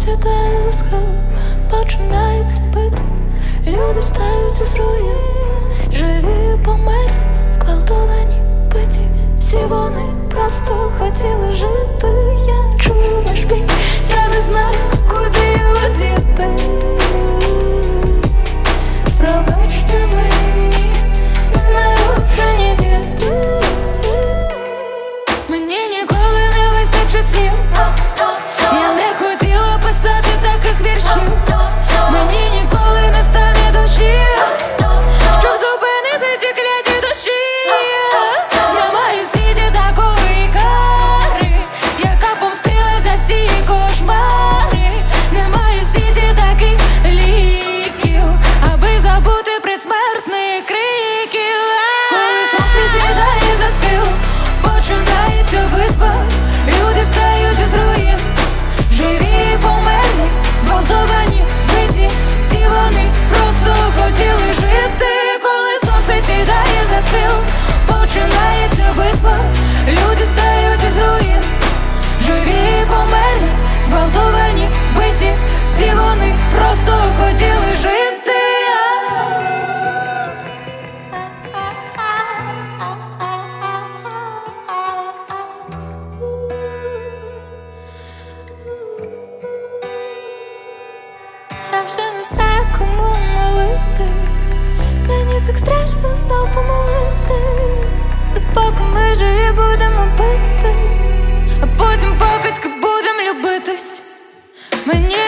сідає за схил, починається битва. Люди встають із руїн, живі померлі, зґвалтовані, вбиті. Всі вони просто хотіли жити. Я чую ваш біль, я не знаю, куди його діти. Пробачте мені, ненароджені діти. Мені ніколи не вистачить слів. Я не хотіла писати таких віршів. Мені ніколи не стане душі, щоб зупинити ті кляті душі. Немає в світі такої кари, яка помстила за всі кошмари. Немає в світі таких ліків, аби забути предсмертних криків. Коли сонце сідає за схил, починається битва. Люди встають із руїн, живі померлі, зґвалтовані, вбиті. Всі вони просто хотіли жити. Коли сонце сідає за схил, починається битва. Люди встають із руїн, живі померлі, зґвалтовані, вбиті. Всі вони просто хотіли жити. Я вже не знаю, кому молитись. Мені так страшно знов помолитись. Допоки ми живі будемо битись, а потім покидьки будем любитись. Мені